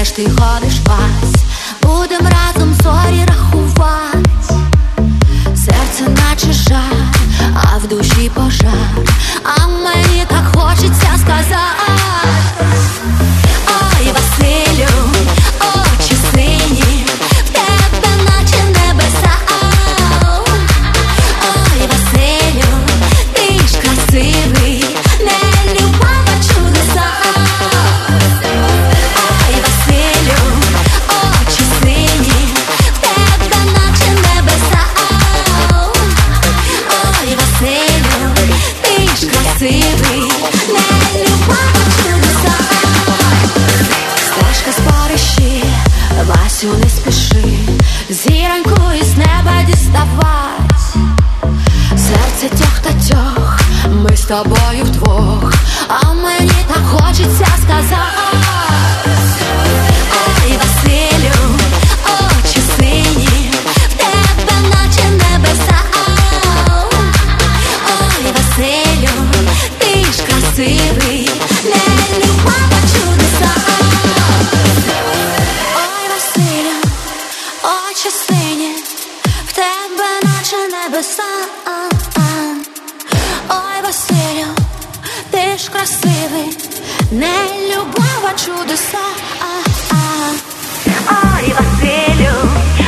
теж ти ходиш вась, будем разом зорі рахувать. Серце наче жар, а в душі пожар, а мені так хочеться сказати: ой, Василю, очі сині, в тебе наче небеса. Ой, Василю, ти ж красивий, не любов, а чудеса. Ой, Василю, очі сині, в тебе наче небеса. Ой, Василю, ти ж красивий, не любов, а чудеса. Стежка з париші, Васю, не спіши, зіроньку із неба діставать. Серце тьох та тьох, ми з тобою вдвох, а мені так хочеться сказати: ой, Василю, очі сині, в тебе наче небеса. Ой, Василю, ти ж красивий, не любов, а чудеса. Ой, Василю, очі сині, в тебе наче небеса. Ой, Василю, ти ж красивий, не любов, а чудеса. Ой, Василю,